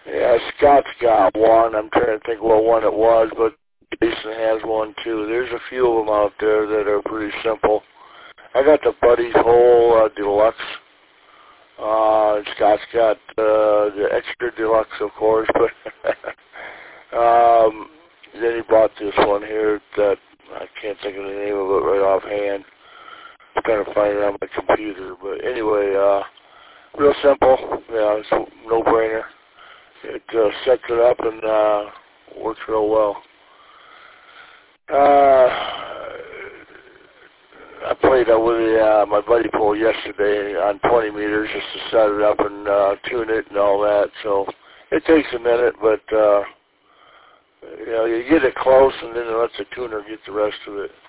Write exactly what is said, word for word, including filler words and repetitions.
Yeah, Scott's got one. I'm trying to think what one it was, but Jason has one too. There's a few of them out there that are pretty simple. I got the Buddy's Hole uh, Deluxe. Uh, Scott's got uh, the Extra Deluxe, of course, but um, then he bought this one here that I can't think of the name of it right offhand. I'm trying to find it on my computer, but anyway, uh, real simple. Yeah, it's a no-brainer. It uh, sets it up and uh, works real well. Uh, I played uh, with uh, my buddy pole yesterday on twenty meters just to set it up and uh, tune it and all that. So it takes a minute, but uh, you know, you get it close and then it lets the tuner get the rest of it.